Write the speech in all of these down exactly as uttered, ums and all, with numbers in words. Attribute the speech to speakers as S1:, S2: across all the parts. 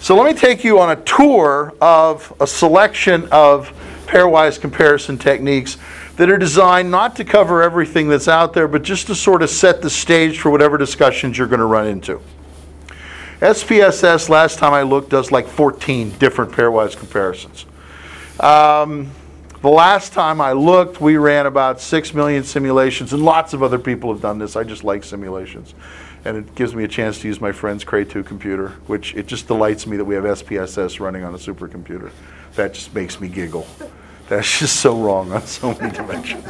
S1: So let me take you on a tour of a selection of pairwise comparison techniques that are designed not to cover everything that's out there, but just to sort of set the stage for whatever discussions you're going to run into. S P S S, last time I looked, does like fourteen different pairwise comparisons. Um, the last time I looked, we ran about six million simulations, and lots of other people have done this. I just like simulations. And it gives me a chance to use my friend's Cray two computer, which it just delights me that we have S P S S running on a supercomputer. That just makes me giggle. That's just so wrong on so many dimensions.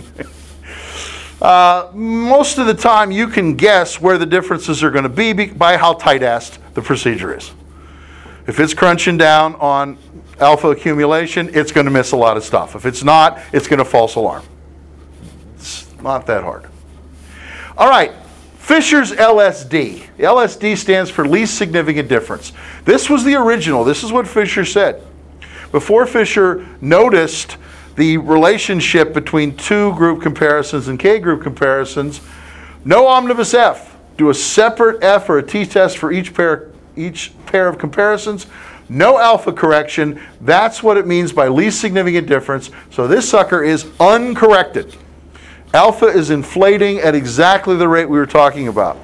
S1: uh, most of the time you can guess where the differences are going to be by how tight-assed the procedure is. If it's crunching down on alpha accumulation, it's going to miss a lot of stuff. If it's not, it's going to false alarm. It's not that hard. All right. Fisher's L S D. The L S D stands for least significant difference. This was the original. This is what Fisher said. Before Fisher noticed the relationship between two group comparisons and K-group comparisons, no omnibus F. Do a separate F or a t-test for each pair, each pair of comparisons. No alpha correction. That's what it means by least significant difference. So this sucker is uncorrected. Alpha is inflating at exactly the rate we were talking about.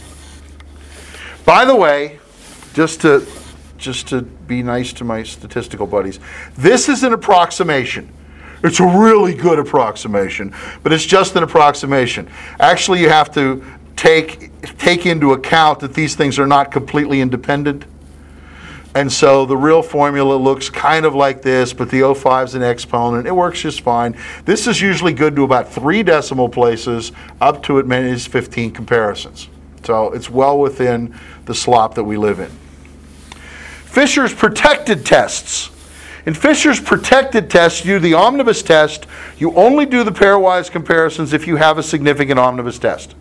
S1: By the way, just to, just to be nice to my statistical buddies, this is an approximation. It's a really good approximation, but it's just an approximation. Actually, you have to take, take into account that these things are not completely independent. And so the real formula looks kind of like this, but the O five is an exponent. It works just fine. This is usually good to about three decimal places, up to as many as fifteen comparisons. So it's well within the slop that we live in. Fisher's protected tests. In Fisher's protected tests, you do the omnibus test. You only do the pairwise comparisons if you have a significant omnibus test.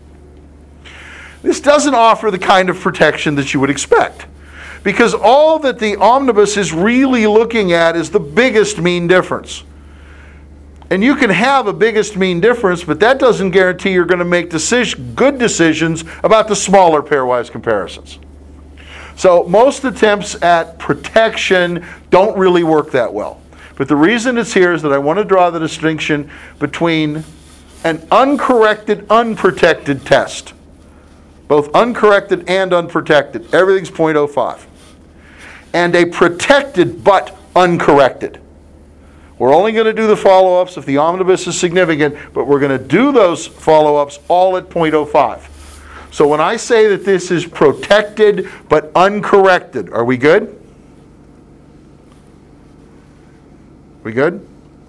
S1: This doesn't offer the kind of protection that you would expect, because all that the omnibus is really looking at is the biggest mean difference. And you can have a biggest mean difference, but that doesn't guarantee you're going to make decision, good decisions about the smaller pairwise comparisons. So most attempts at protection don't really work that well. But the reason it's here is that I want to draw the distinction between an uncorrected, unprotected test. Both uncorrected and unprotected. Everything's zero point zero five. And a protected but uncorrected. We're only going to do the follow-ups if the omnibus is significant, but we're going to do those follow-ups all at zero point zero five. So when I say that this is protected but uncorrected, are we good? We good?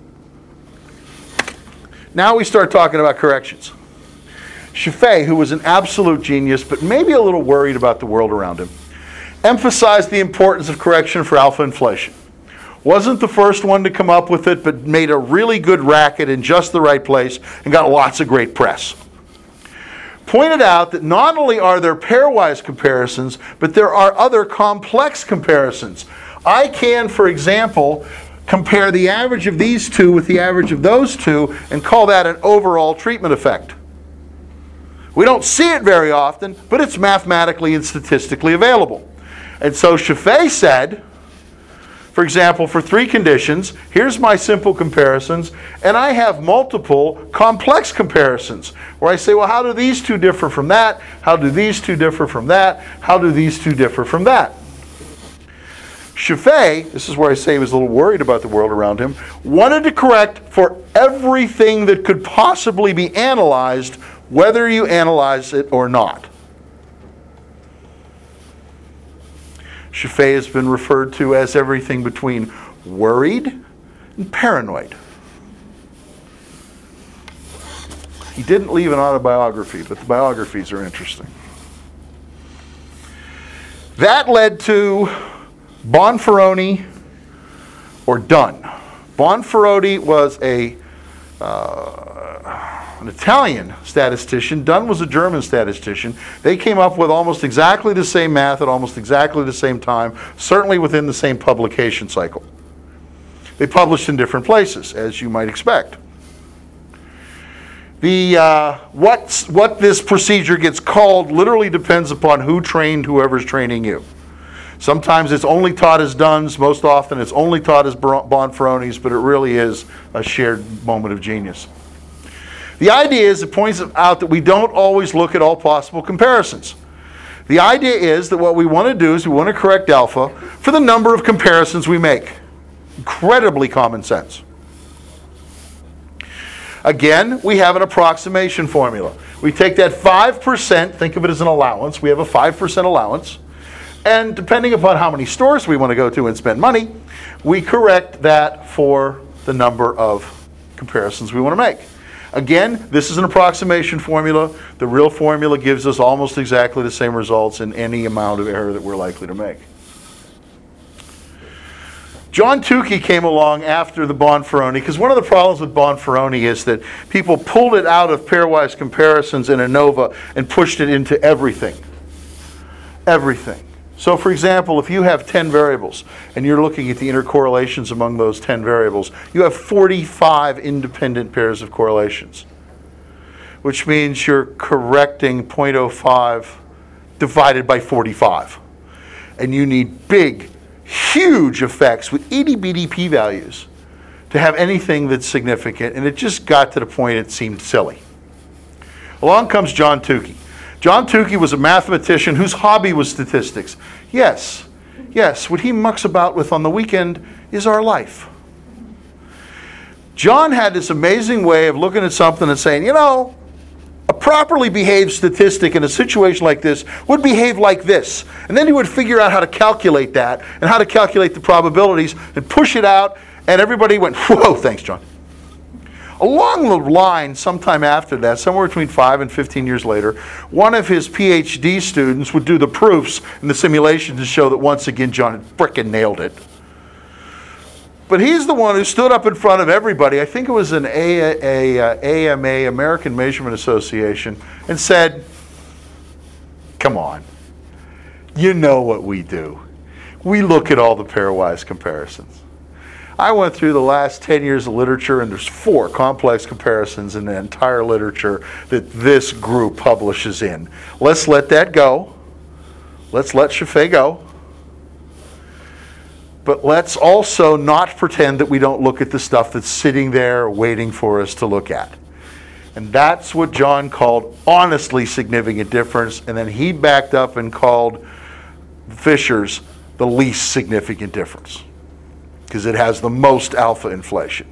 S1: Now we start talking about corrections. Chaffee, who was an absolute genius, but maybe a little worried about the world around him, emphasized the importance of correction for alpha inflation. Wasn't the first one to come up with it, but made a really good racket in just the right place and got lots of great press. Pointed out that not only are there pairwise comparisons, but there are other complex comparisons. I can, for example, compare the average of these two with the average of those two and call that an overall treatment effect. We don't see it very often, but it's mathematically and statistically available. And so Chaffee said, for example, for three conditions, here's my simple comparisons, and I have multiple complex comparisons, where I say, well, how do these two differ from that? How do these two differ from that? How do these two differ from that? Chaffee, this is where I say he was a little worried about the world around him, wanted to correct for everything that could possibly be analyzed, whether you analyze it or not. Chaffee has been referred to as everything between worried and paranoid. He didn't leave an autobiography, but the biographies are interesting. That led to Bonferroni or Dunn. Bonferroni was a uh, an Italian statistician. Dunn was a German statistician. They came up with almost exactly the same math at almost exactly the same time, certainly within the same publication cycle. They published in different places, as you might expect. The uh, what's, what this procedure gets called literally depends upon who trained whoever's training you. Sometimes it's only taught as Dunn's. Most often it's only taught as Bonferroni's, but it really is a shared moment of genius. The idea is, it points out that we don't always look at all possible comparisons. The idea is that what we want to do is we want to correct alpha for the number of comparisons we make. Incredibly common sense. Again, we have an approximation formula. We take that five percent, think of it as an allowance. We have a five percent allowance. And depending upon how many stores we want to go to and spend money, we correct that for the number of comparisons we want to make. Again, this is an approximation formula. The real formula gives us almost exactly the same results in any amount of error that we're likely to make. John Tukey came along after the Bonferroni, because one of the problems with Bonferroni is that people pulled it out of pairwise comparisons in ANOVA and pushed it into everything. Everything. So for example, if you have ten variables and you're looking at the intercorrelations among those ten variables, you have forty-five independent pairs of correlations, which means you're correcting zero point zero five divided by forty-five. And you need big, huge effects with itty bitty p-values to have anything that's significant, and it just got to the point it seemed silly. Along comes John Tukey. John Tukey was a mathematician whose hobby was statistics. Yes, yes, what he mucks about with on the weekend is our life. John had this amazing way of looking at something and saying, you know, a properly behaved statistic in a situation like this would behave like this. And then he would figure out how to calculate that and how to calculate the probabilities and push it out, and everybody went, whoa, thanks, John. Along the line, sometime after that, somewhere between five and fifteen years later, one of his PhD students would do the proofs in the simulation to show that once again John had frickin' nailed it. But he's the one who stood up in front of everybody, I think it was an A A, a, A M A, American Measurement Association, and said, come on, you know what we do. We look at all the pairwise comparisons. I went through the last ten years of literature, and there's four complex comparisons in the entire literature that this group publishes in. Let's let that go. Let's let Scheffé go. But let's also not pretend that we don't look at the stuff that's sitting there waiting for us to look at. And that's what John called honestly significant difference, and then he backed up and called Fisher's the least significant difference, because it has the most alpha inflation.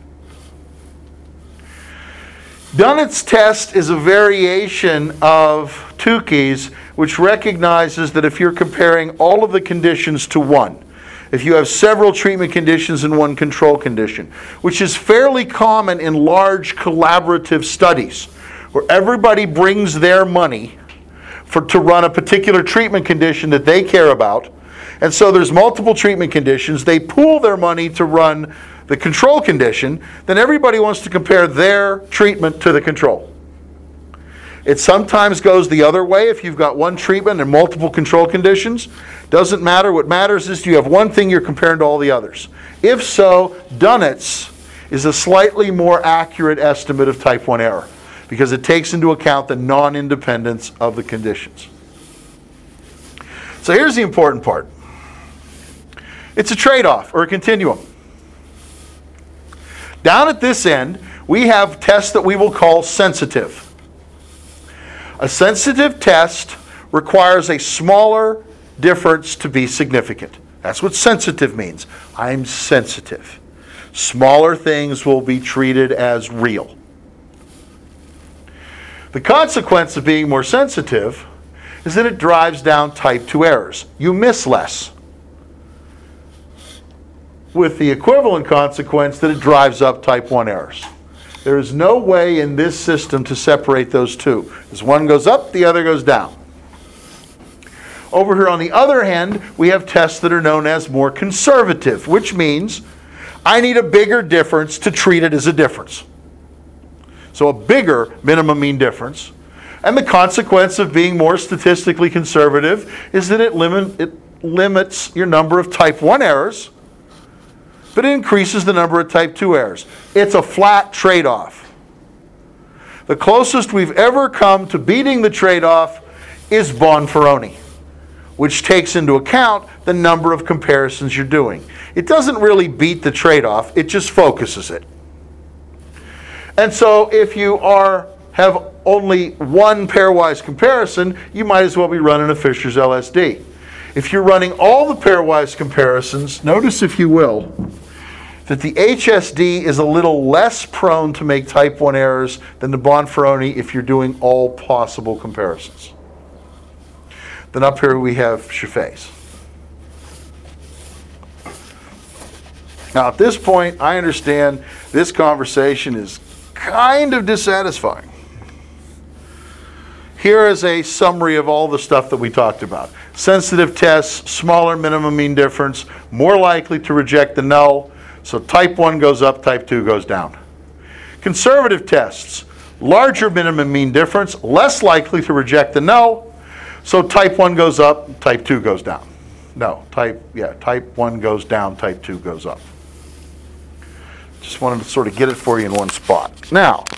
S1: Dunnett's test is a variation of Tukey's, which recognizes that if you're comparing all of the conditions to one, if you have several treatment conditions and one control condition, which is fairly common in large collaborative studies, where everybody brings their money for, to run a particular treatment condition that they care about, and so there's multiple treatment conditions, they pool their money to run the control condition, then everybody wants to compare their treatment to the control. It sometimes goes the other way if you've got one treatment and multiple control conditions. Doesn't matter. What matters is do you have one thing you're comparing to all the others. If so, Dunnett's is a slightly more accurate estimate of type one error because it takes into account the non-independence of the conditions. So here's the important part. It's a trade-off or a continuum. Down at this end, we have tests that we will call sensitive. A sensitive test requires a smaller difference to be significant. That's what sensitive means. I'm sensitive. Smaller things will be treated as real. The consequence of being more sensitive is that it drives down type two errors. You miss less. With the equivalent consequence that it drives up type one errors. There is no way in this system to separate those two. As one goes up, the other goes down. Over here on the other hand, we have tests that are known as more conservative, which means I need a bigger difference to treat it as a difference. So a bigger minimum mean difference. And the consequence of being more statistically conservative is that it, limit, it limits your number of type one errors, but it increases the number of type two errors. It's a flat trade-off. The closest we've ever come to beating the trade-off is Bonferroni, which takes into account the number of comparisons you're doing. It doesn't really beat the trade-off, it just focuses it. And so if you are have only one pairwise comparison, you might as well be running a Fisher's L S D. If you're running all the pairwise comparisons, notice, if you will, that the H S D is a little less prone to make type one errors than the Bonferroni if you're doing all possible comparisons. Then up here we have Scheffé's. Now at this point, I understand this conversation is kind of dissatisfying. Here is a summary of all the stuff that we talked about. Sensitive tests, smaller minimum mean difference, more likely to reject the null, so type one goes up, type two goes down. Conservative tests, larger minimum mean difference, less likely to reject the null, so type one goes up, type two goes down. No, type, yeah, type one goes down, type two goes up. Just wanted to sort of get it for you in one spot. Now,